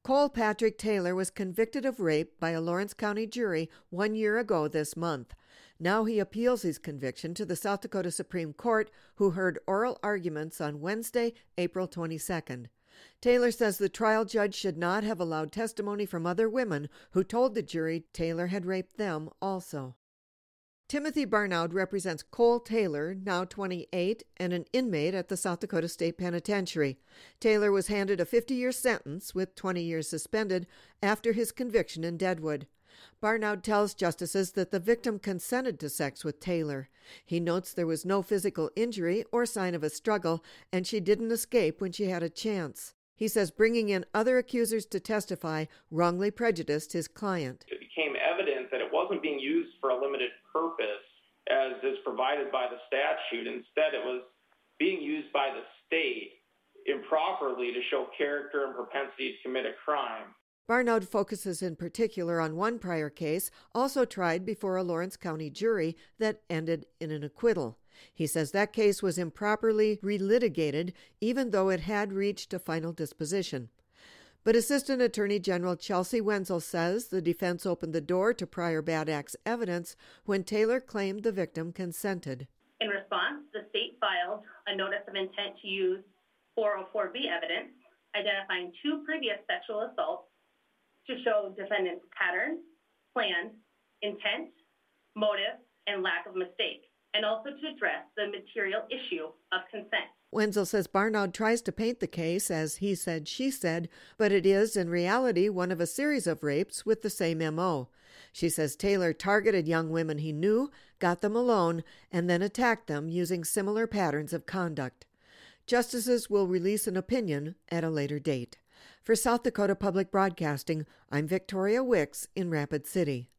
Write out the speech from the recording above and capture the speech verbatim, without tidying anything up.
Cole Patrick Taylor was convicted of rape by a Lawrence County jury one year ago this month. Now he appeals his conviction to the South Dakota Supreme Court, who heard oral arguments on Wednesday, April twenty-second. Taylor says the trial judge should not have allowed testimony from other women who told the jury Taylor had raped them also. Timothy Barnaud represents Cole Taylor, now twenty-eight, and an inmate at the South Dakota State Penitentiary. Taylor was handed a fifty-year sentence with twenty years suspended after his conviction in Deadwood. Barnaud tells justices that the victim consented to sex with Taylor. He notes there was no physical injury or sign of a struggle, and she didn't escape when she had a chance. He says bringing in other accusers to testify wrongly prejudiced his client. It became evident that it wasn't being used for a limited purpose, as is provided by the statute. Instead, it was being used by the state improperly to show character and propensity to commit a crime. Barnaud focuses in particular on one prior case, also tried before a Lawrence County jury, that ended in an acquittal. He says that case was improperly relitigated, even though it had reached a final disposition. But Assistant Attorney General Chelsea Wenzel says the defense opened the door to prior bad acts evidence when Taylor claimed the victim consented. In response, the state filed a notice of intent to use four oh four B evidence, identifying two previous sexual assaults to show defendant's pattern, plan, intent, motive, and lack of mistake, and also to address the material issue of consent. Wenzel says Barnaud tries to paint the case as he said, she said, but it is, in reality, one of a series of rapes with the same M O. She says Taylor targeted young women he knew, got them alone, and then attacked them using similar patterns of conduct. Justices will release an opinion at a later date. For South Dakota Public Broadcasting, I'm Victoria Wicks in Rapid City.